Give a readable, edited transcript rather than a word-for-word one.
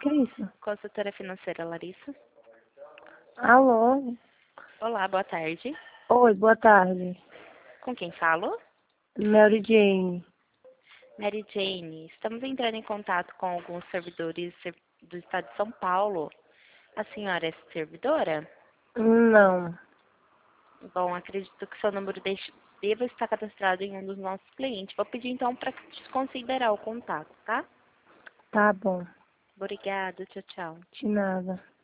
que é isso? Consultora financeira Larissa. Alô? Olá, boa tarde. Oi, boa tarde. Com quem falo? Mary Jane. Mary Jane. Estamos entrando em contato com alguns servidores do estado de São Paulo. A senhora é servidora? Não. Bom, acredito que seu número deva estar cadastrado em um dos nossos clientes. Vou pedir então para desconsiderar o contato, tá? Tá bom. Obrigada, tchau, tchau. De nada.